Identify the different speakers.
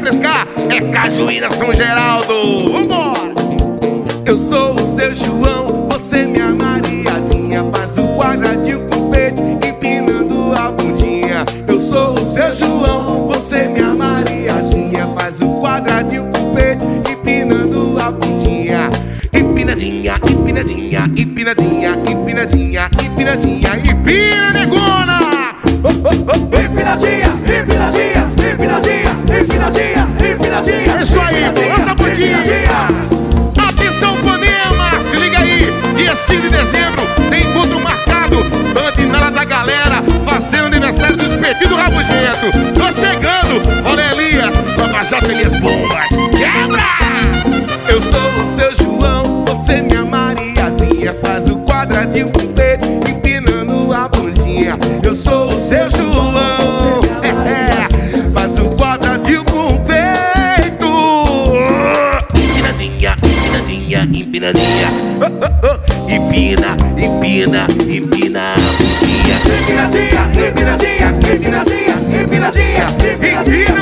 Speaker 1: refrescar, é Cajuína São Geraldo. Vambora!
Speaker 2: Eu sou o seu João, você minha Mariazinha. Faz o quadradinho com o peito, empinando a bundinha. Eu sou o seu João, você minha Mariazinha. Faz o quadradinho com o peito, empinando a bundinha.
Speaker 1: Empinadinha, empinadinha, empinadinha, empinadinha, empinadinha, empina, negona!
Speaker 3: Empinadinha, empinadinha, empinadinha, empinadinha, empinadinha.
Speaker 1: É isso aí, balança a bundinha. Atenção, Panema, se liga aí, dia 5 de dezembro tem encontro marcado. Bandinada da galera fazendo aniversário do Espetinho Rabugento. Tô chegando, olha Elias, Nova Jato Elias Bombas. Quebra!
Speaker 2: Eu sou o seu João, você minha Mariazinha. Faz o quadradinho com o peito, empinando a bundinha. Eu sou o seu João, faz o quadradinho com o peito.
Speaker 1: Empinadinha, empinadinha, empinadinha. Empina, empina, empina a bundinha.
Speaker 3: Empinadinha, empinadinha, empinadinha, empinadinha, empinadinha.